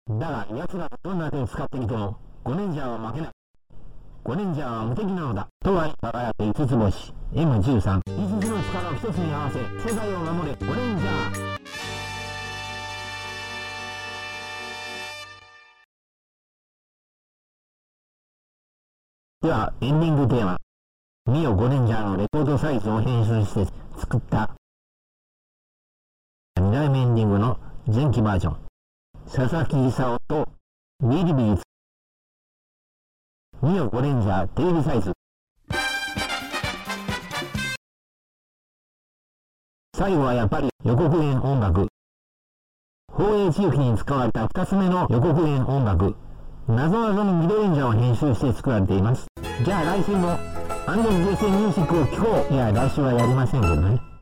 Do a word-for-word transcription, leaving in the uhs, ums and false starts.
だが奴らがどんな手を使ってみてもゴレンジャーは負けない。ゴレンジャーは無敵なのだとは輝く五つ星 エムじゅうさん。 五つの力を一つに合わせ世界を守れゴレンジャー。ではエンディングテーマ、ミオゴレンジャーのレコードサイズを編集して作ったにだいめエンディングの前期バージョン、佐々木功とビリビリミオゴレンジャーテレビサイズ。最後はやっぱり予告編音楽。放映中期に使われたふたつめの予告編音楽、謎々のミドレンジャーを編集して作られています。じゃあ来週もアンドルゲーセンミュージックを聴こう。いや来週はやりませんけどね。